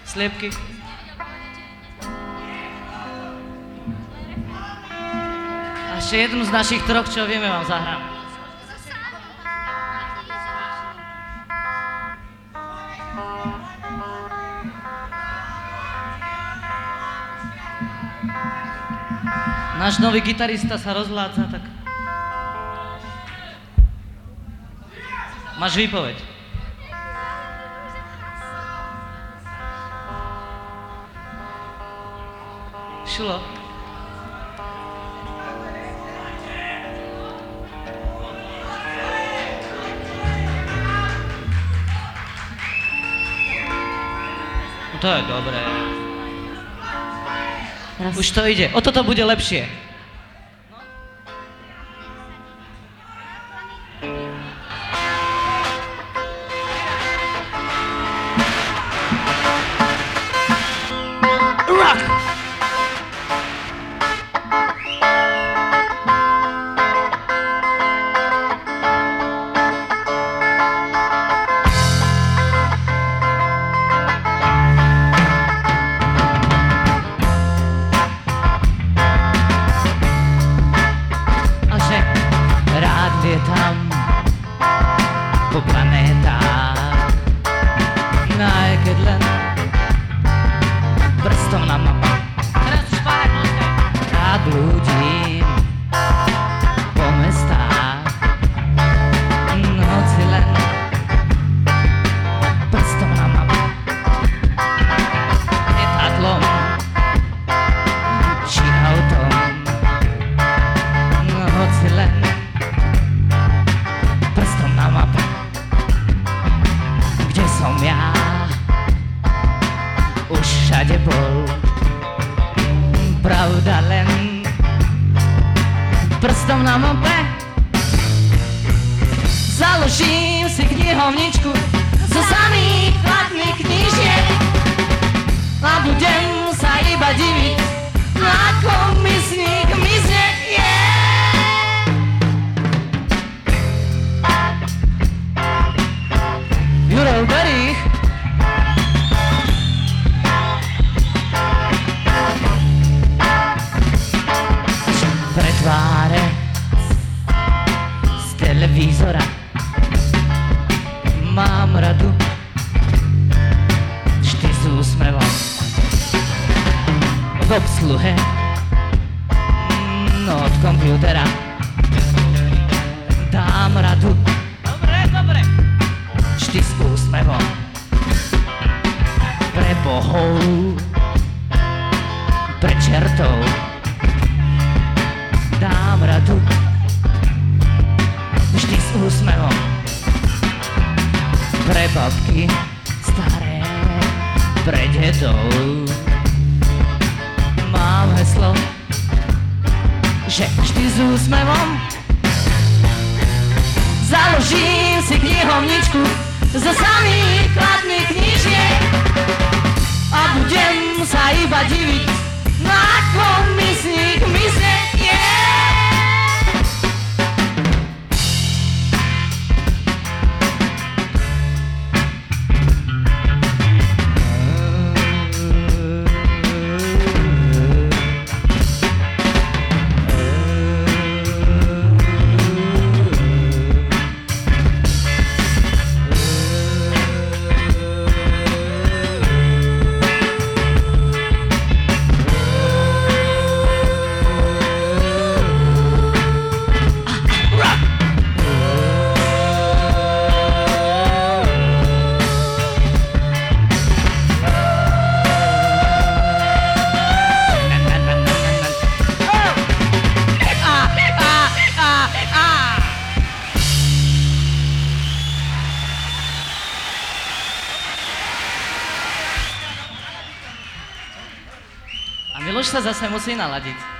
Sliepky. A ešte jednu z našich troch, čo vieme, vám zahrám. Náš nový gitarista sa rozhládza, tak... Máš výpoveď. Šulo. No to je dobré. Už to ide. O toto bude lepšie. Rock! Lietam po planétách, no aj keď len prstom na mapu. Teraz už pár rád blúdim po mestách, hoci len prstom na mapu. Lietadlom či autom, hoci len prstom na mape, kde som ja už všade bol. Pravda len prstom na mape. Založím si knihovničku zo samých kladných knížiek a budem sa iba diviť, ako mi sníh mizne. Jurov Berich. Pre tváre z televízora mám radu vždy s úsmevom. V obsluhe od kompjútera dám radu. Dobre. Vždy s úsmevom. Pre bohov, pre čertov dám radu. Vždy s úsmevom. Pre babky staré, pre dedov mám heslo, že vždy s úsmevom. Založím si knihovničku zo samých kladných knížiek a budem sa iba diviť, ako mi sníh mizne. Miloš sa zase musí naladiť.